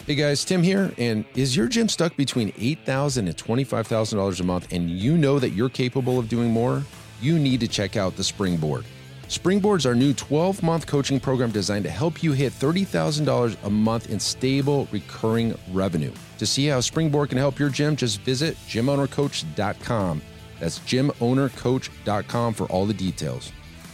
Hey guys, Tim here, and is your gym stuck between $8,000 and $25,000 a month and you know that you're capable of doing more? You need to check out the Springboard. Springboard's our new 12-month coaching program designed to help you hit $30,000 a month in stable, recurring revenue. To see how Springboard can help your gym, just visit gymownercoach.com. That's gymownercoach.com for all the details.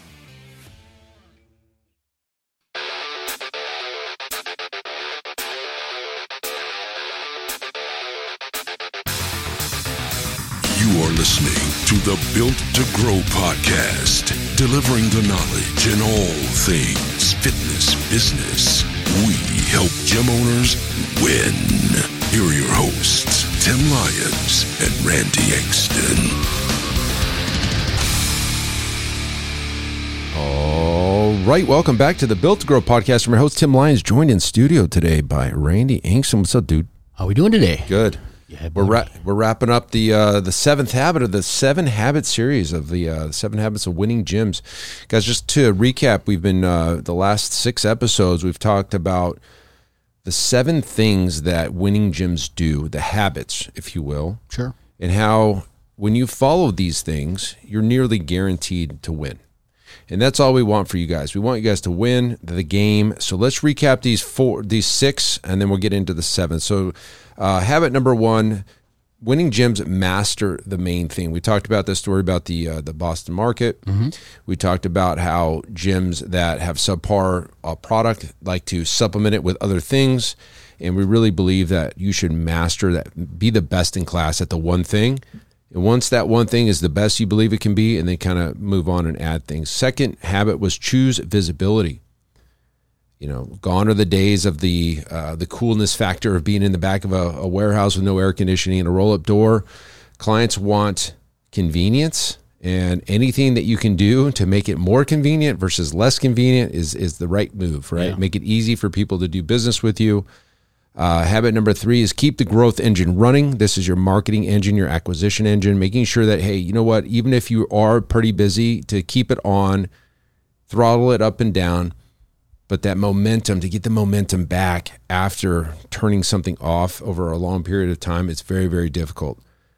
You are listening to the Built to Grow podcast, delivering the knowledge in all things fitness business. We help gym owners win. Here are your hosts, Tim Lyons and Randy Engston. All right, welcome back to the Built to Grow podcast. I'm your host, Tim Lyons, joined in studio today by Randy Engston. What's up, dude? How we doing today? Good. Yeah, We're wrapping up the seventh habit of the 7 Habits series of the 7 Habits of Winning Gyms. Guys, just to recap, we've been the last 6 episodes, we've talked about the 7 things that winning gyms do, the habits, if you will. Sure. And how when you follow these things, you're nearly guaranteed to win. And that's all we want for you guys. We want you guys to win the game. So let's recap these 6, and then we'll get into the 7th. So habit number 1, winning gyms master the main thing. We talked about this story about the Boston market. Mm-hmm. We talked about how gyms that have subpar product like to supplement it with other things. And we really believe that you should master that, be the best in class at the one thing. And once that one thing is the best you believe it can be, and then kind of move on and add things. Second habit was choose visibility. You know, gone are the days of the coolness factor of being in the back of a warehouse with no air conditioning and a roll-up door. Clients want convenience, and anything that you can do to make it more convenient versus less convenient is the right move, right? Yeah. Make it easy for people to do business with you. Habit number 3 is keep the growth engine running. This is your marketing engine, your acquisition engine, making sure that, hey, you know what, even if you are pretty busy, to keep it on, throttle it up and down, but that momentum, to get the momentum back after turning something off over a long period of time, it's very, very difficult.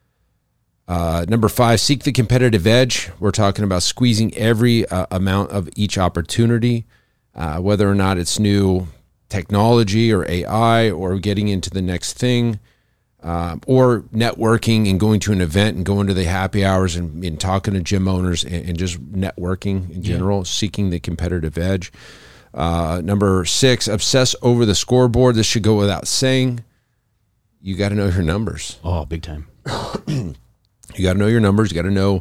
Number 5, seek the competitive edge. We're talking about squeezing every amount of each opportunity, whether or not it's new technology or AI or getting into the next thing, or networking and going to an event and going to the happy hours and talking to gym owners and just networking in general, seeking the competitive edge. Number 6, obsess over the scoreboard. This should go without saying. You got to know your numbers. Oh, big time. You got to know your numbers. You got to know,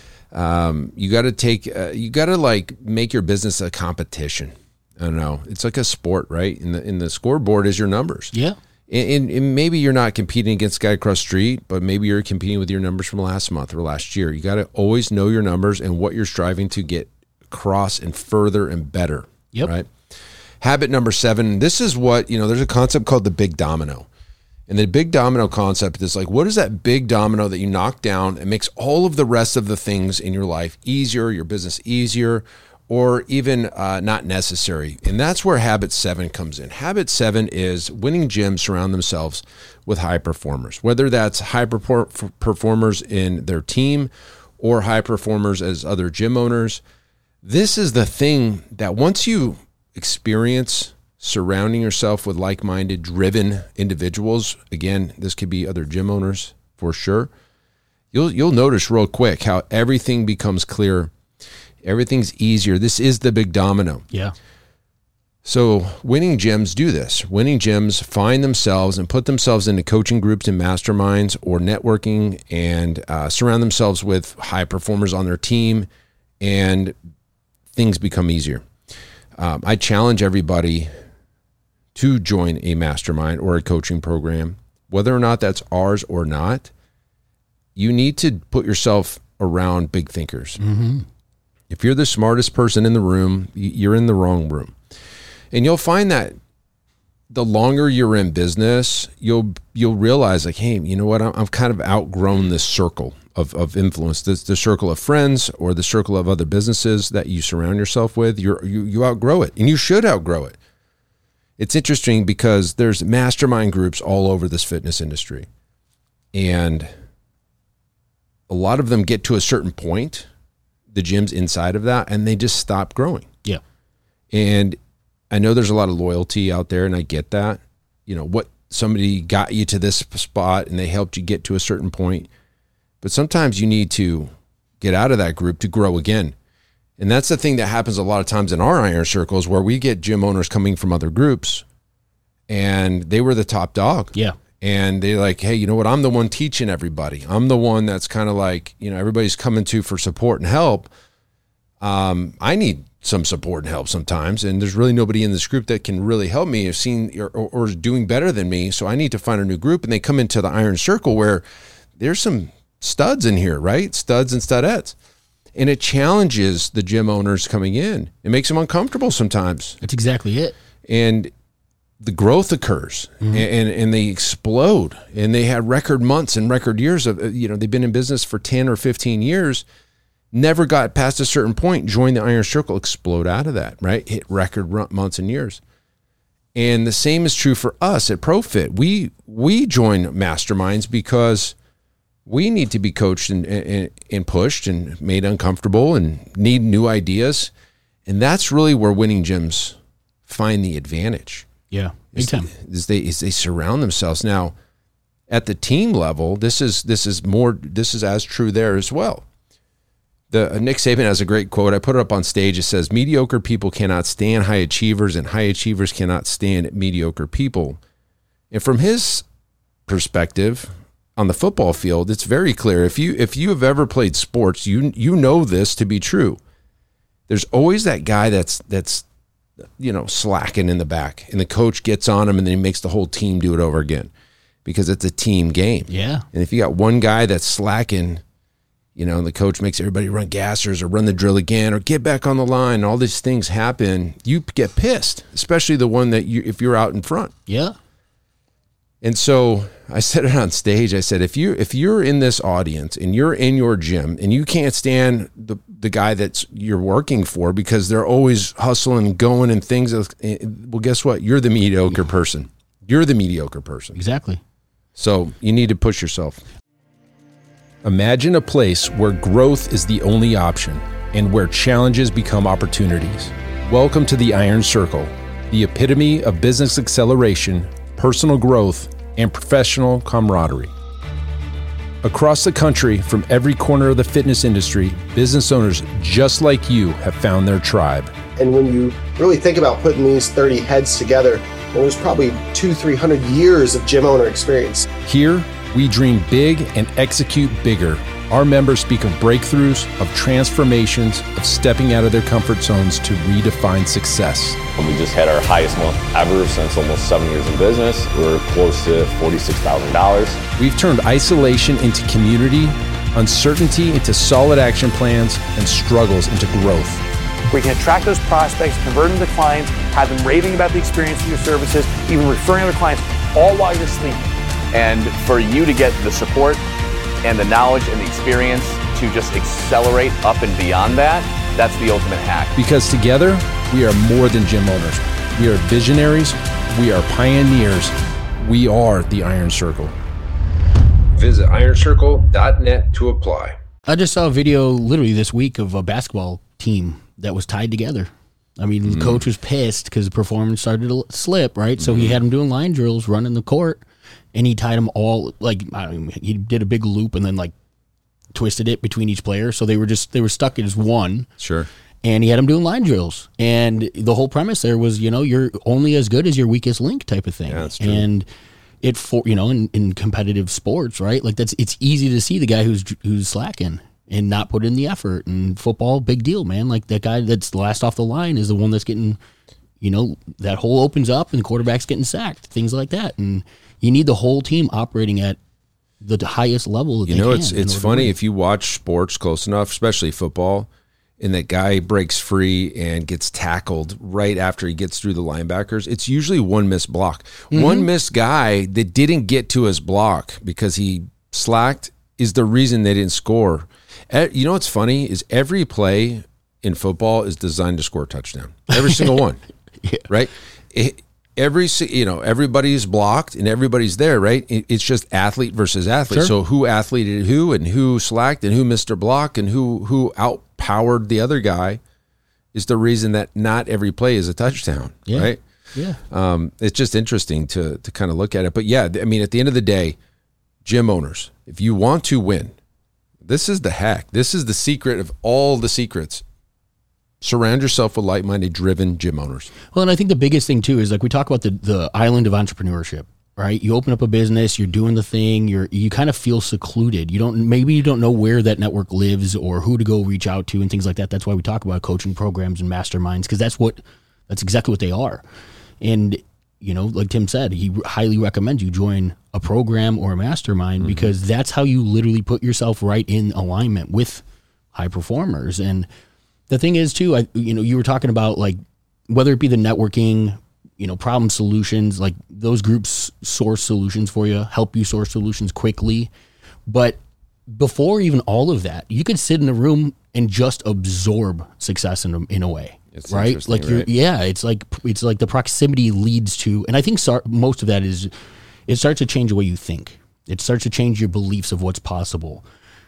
you got to like make your business a competition. I don't know. It's like a sport, right? In the scoreboard is your numbers. Yeah. And maybe you're not competing against the guy across the street, but maybe you're competing with your numbers from last month or last year. You got to always know your numbers and what you're striving to get across and further and better. Yep. Right. Habit number 7. This is what, there's a concept called the big domino. And the big domino concept is like, what is that big domino that you knock down and makes all of the rest of the things in your life easier, your business easier, or even not necessary? And that's where habit 7 comes in. Habit 7 is winning gyms surround themselves with high performers, whether that's high performers in their team or high performers as other gym owners. This is the thing that once you experience surrounding yourself with like-minded, driven individuals, again, this could be other gym owners for sure, you'll notice real quick how everything becomes clear. Everything's easier. This is the big domino. Yeah. So winning gyms do this. Winning gyms find themselves and put themselves into coaching groups and masterminds or networking and surround themselves with high performers on their team, and things become easier. I challenge everybody to join a mastermind or a coaching program, whether or not that's ours or not. You need to put yourself around big thinkers. Mm-hmm. If you're the smartest person in the room, you're in the wrong room. And you'll find that the longer you're in business, you'll realize like, hey, you know what? I've kind of outgrown this circle of influence, the circle of friends or the circle of other businesses that you surround yourself with. You outgrow it, and you should outgrow it. it's interesting because there's mastermind groups all over this fitness industry. And a lot of them get to a certain point, the gyms inside of that, and they just stop growing. Yeah. And I know there's a lot of loyalty out there, and I get that. You know, what somebody got you to this spot and they helped you get to a certain point. But sometimes you need to get out of that group to grow again. And that's the thing that happens a lot of times in our iron circles, where we get gym owners coming from other groups and they were the top dog. Yeah. And they're like, hey, you know what? I'm the one teaching everybody. I'm the one that's kind of like, you know, everybody's coming to for support and help. I need some support and help sometimes. And there's really nobody in this group that can really help me or is doing better than me. So I need to find a new group. And they come into the iron circle where there's some studs in here, right? Studs and studettes. And it challenges the gym owners coming in. It makes them uncomfortable sometimes. That's exactly it. And the growth occurs, and they explode, and they had record months and record years of, you know, they've been in business for 10 or 15 years, never got past a certain point, joined the iron circle, explode out of that, right? Hit record months and years. And the same is true for us at ProFit. We join masterminds because we need to be coached and pushed and made uncomfortable and need new ideas. And that's really where winning gyms find the advantage. Yeah, big time. They surround themselves. Now, at the team level, this is as true there as well. Nick Saban has a great quote. I put it up on stage. It says, mediocre people cannot stand high achievers, and high achievers cannot stand mediocre people. And from his perspective, on the football field, it's very clear. If you have ever played sports, you know this to be true. There's always that guy that's you know, slacking in the back, and the coach gets on him, and then he makes the whole team do it over again because it's a team game. Yeah. And if you got one guy that's slacking, you know, and the coach makes everybody run gassers or run the drill again or get back on the line, and all these things happen, you get pissed, especially the one that if you're out in front. Yeah. And so I said it on stage. I said, if you're in this audience and you're in your gym and you can't stand the guy that's you're working for because they're always hustling and going and things, well, guess what? You're the mediocre person. You're the mediocre person. Exactly. So you need to push yourself. Imagine a place where growth is the only option and where challenges become opportunities. Welcome to the Iron Circle, the epitome of business acceleration, personal growth, and professional camaraderie. Across the country, from every corner of the fitness industry, business owners just like you have found their tribe. And when you really think about putting these 30 heads together, well, there's probably 200-300 years of gym owner experience. Here, we dream big and execute bigger. Our members speak of breakthroughs, of transformations, of stepping out of their comfort zones to redefine success. We just had our highest month ever since almost 7 years in business. We're close to $46,000. We've turned isolation into community, uncertainty into solid action plans, and struggles into growth. We can attract those prospects, convert them to clients, have them raving about the experience of your services, even referring other clients, all while you're sleeping. And for you to get the support and the knowledge and the experience to just accelerate up and beyond that, that's the ultimate hack. Because together, we are more than gym owners. We are visionaries. We are pioneers. We are the Iron Circle. Visit ironcircle.net to apply. I just saw a video literally this week of a basketball team that was tied together. I mean, the coach was pissed because the performance started to slip, right? So he had them doing line drills, running the court, and he tied them all, like, he did a big loop and then, like, twisted it between each player. So they were stuck as one. Sure. And he had them doing line drills. And the whole premise there was, you know, you're only as good as your weakest link type of thing. Yeah, that's true. And in competitive sports, right? Like, it's easy to see the guy who's slacking and not put in the effort. And football, big deal, man. Like, that guy that's last off the line is the one that's getting, you know, that hole opens up and the quarterback's getting sacked, things like that. And you need the whole team operating at the highest level that they can. You know, it's funny if you watch sports close enough, especially football, and that guy breaks free and gets tackled right after he gets through the linebackers, it's usually one missed block. One missed guy that didn't get to his block because he slacked is the reason they didn't score. You know what's funny is every play in football is designed to score a touchdown. Every single one. Yeah. Right? everybody's blocked and everybody's there, right? It's just athlete versus athlete. Sure. So who athleted who and who slacked and who missed their block and who outpowered the other guy is the reason that not every play is a touchdown, right? Yeah. It's just interesting to kind of look at it. But yeah, I mean, at the end of the day, gym owners, if you want to win, this is the hack. This is the secret of all the secrets. Surround yourself with like-minded, driven gym owners. Well, and I think the biggest thing too is like we talk about the island of entrepreneurship, right? You open up a business, you're doing the thing, you kind of feel secluded. You don't know where that network lives or who to go reach out to and things like that. That's why we talk about coaching programs and masterminds, because that's exactly what they are. And like Tim said, he highly recommends you join a program or a mastermind because that's how you literally put yourself right in alignment with high performers. And the thing is too, you were talking about like whether it be the networking, problem solutions, like those groups source solutions for you, help you source solutions quickly. But before even all of that, you could sit in a room and just absorb success in a way. It's right? Like right? it's like the proximity leads to, and I think most of that is it starts to change the way you think. It starts to change your beliefs of what's possible.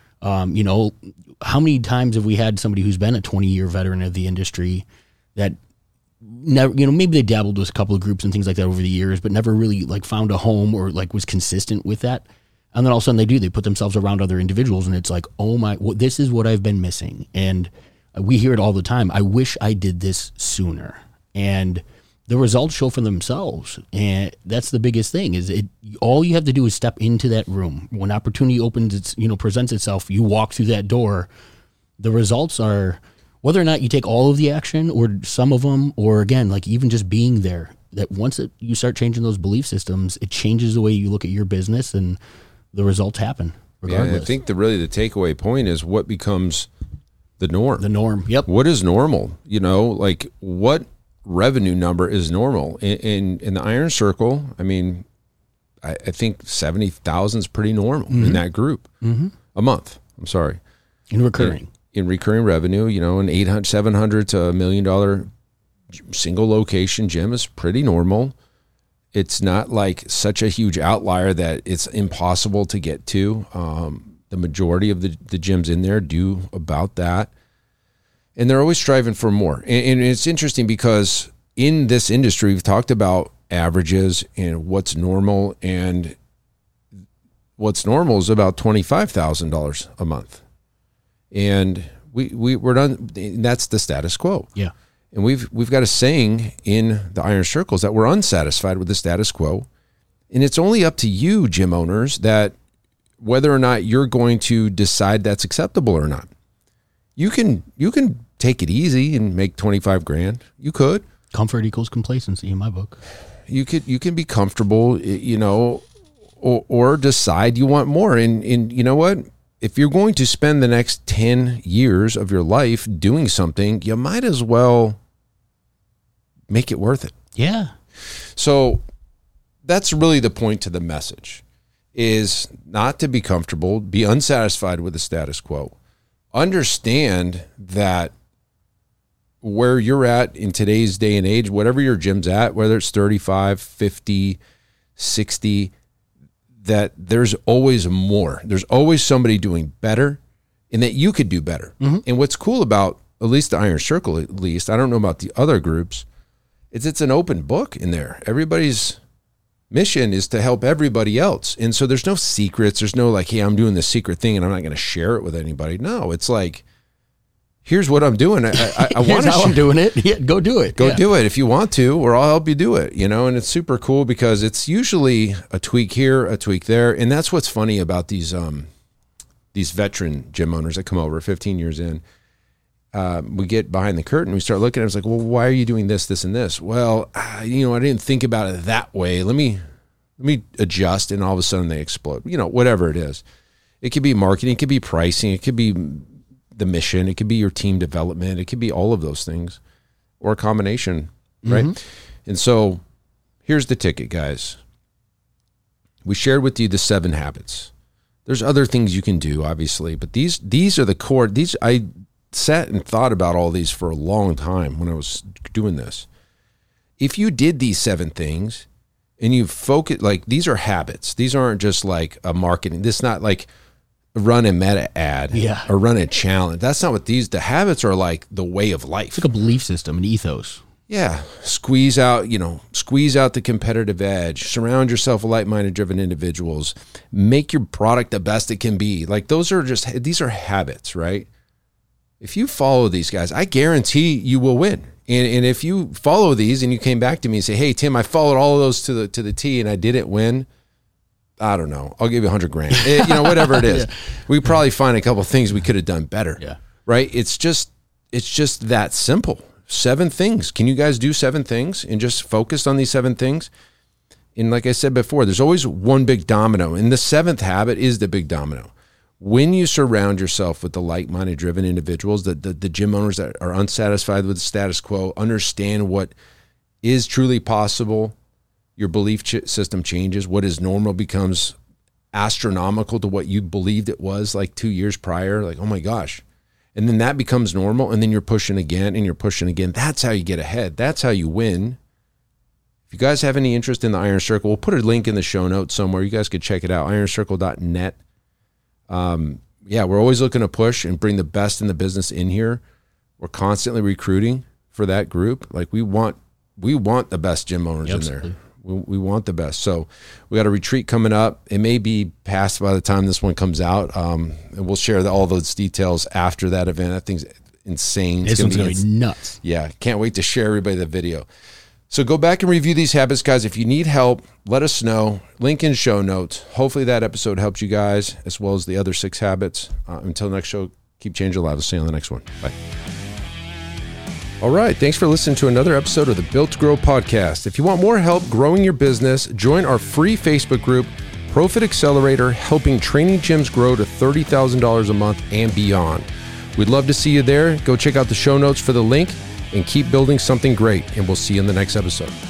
How many times have we had somebody who's been a 20-year veteran of the industry that never, maybe they dabbled with a couple of groups and things like that over the years, but never really like found a home or like was consistent with that. And then all of a sudden they put themselves around other individuals and it's like, oh my, this is what I've been missing. And we hear it all the time. I wish I did this sooner. And the results show for themselves. And that's the biggest thing is all you have to do is step into that room. When opportunity presents itself, you walk through that door. The results are whether or not you take all of the action or some of them, or again, like even just being there, that once you start changing those belief systems, it changes the way you look at your business and the results happen regardless. Yeah, I think the takeaway point is what becomes the norm. The norm. Yep. What is normal? Like what revenue number is normal in the Iron Circle? I mean, I think 70,000 is pretty normal in that group a month. I'm sorry, in recurring revenue. An 800, 700 to $1 million single location gym is pretty normal. It's not like such a huge outlier that it's impossible to get to. The majority of the gyms in there do about that. And they're always striving for more. And it's interesting because in this industry, we've talked about averages and what's normal. And what's normal is about $25,000 a month. And we're done. That's the status quo. Yeah. And we've got a saying in the Iron Circles that we're unsatisfied with the status quo. And it's only up to you, gym owners, that whether or not you're going to decide that's acceptable or not. You can take it easy and make 25 grand. You could. Comfort equals complacency in my book. You can be comfortable, or decide you want more. And you know what? If you're going to spend the next 10 years of your life doing something, you might as well make it worth it. Yeah. So that's really the point to the message, is not to be comfortable, be unsatisfied with the status quo. Understand that where you're at in today's day and age, whatever your gym's at, whether it's 35, 50, 60, that there's always more. There's always somebody doing better and that you could do better. And what's cool about at least the Iron Circle, at least, I don't know about the other groups, is it's an open book in there. Everybody's mission is to help everybody else. And so there's no secrets. There's no like, hey, I'm doing this secret thing and I'm not going to share it with anybody. No, it's like, here's what I'm doing. I want to. I'm doing it. Yeah, go do it. Go do it if you want to, or I'll help you do it. And it's super cool because it's usually a tweak here, a tweak there, and that's what's funny about these veteran gym owners that come over 15 years in. We get behind the curtain, we start looking at it. It's like, well, why are you doing this, this, and this? Well, I didn't think about it that way. Let me adjust, and all of a sudden they explode. Whatever it is. It could be marketing, it could be pricing, it could be the mission, it could be your team development, it could be all of those things, or a combination, right? And so here's the ticket, guys. We shared with you the 7 habits. There's other things you can do, obviously, but these are the core. I sat and thought about all these for a long time when I was doing this. if you did these 7 things and you focus, like these are habits. These aren't just like a marketing. This is not like run a meta ad or run a challenge. That's not what the habits are like the way of life. It's like a belief system, an ethos. Yeah. Squeeze out the competitive edge, surround yourself with like-minded driven individuals, make your product the best it can be. Like these are habits, right? If you follow these guys, I guarantee you will win. And if you follow these and you came back to me and say, hey, Tim, I followed all of those to the T and I didn't win, I don't know. I'll give you $100,000. Whatever it is. We probably find a couple of things we could have done better. Yeah. Right? It's just that simple. 7 things. Can you guys do 7 things and just focus on these 7 things? And like I said before, there's always one big domino. And the 7th habit is the big domino. When you surround yourself with the like-minded driven individuals, the gym owners that are unsatisfied with the status quo, understand what is truly possible, your belief system changes. What is normal becomes astronomical to what you believed it was like 2 years prior. Like, oh my gosh. And then that becomes normal. And then you're pushing again and you're pushing again. That's how you get ahead. That's how you win. If you guys have any interest in the Iron Circle, we'll put a link in the show notes somewhere. You guys could check it out, ironcircle.net. We're always looking to push and bring the best in the business in here. We're constantly recruiting for that group. Like we want the best gym owners in there. We want the best. So we got a retreat coming up. It may be past by the time this one comes out. And we'll share all those details after that event. That thing's insane. This one's going to be nuts. Yeah. Can't wait to share everybody the video. So go back and review these habits, guys. If you need help, let us know. Link in show notes. Hopefully that episode helps you guys as well as the other 6 habits. Until next show, keep changing lives. I'll see you on the next one. Bye. All right. Thanks for listening to another episode of the Built to Grow podcast. If you want more help growing your business, join our free Facebook group, Profit Accelerator, helping training gyms grow to $30,000 a month and beyond. We'd love to see you there. Go check out the show notes for the link and keep building something great. And we'll see you in the next episode.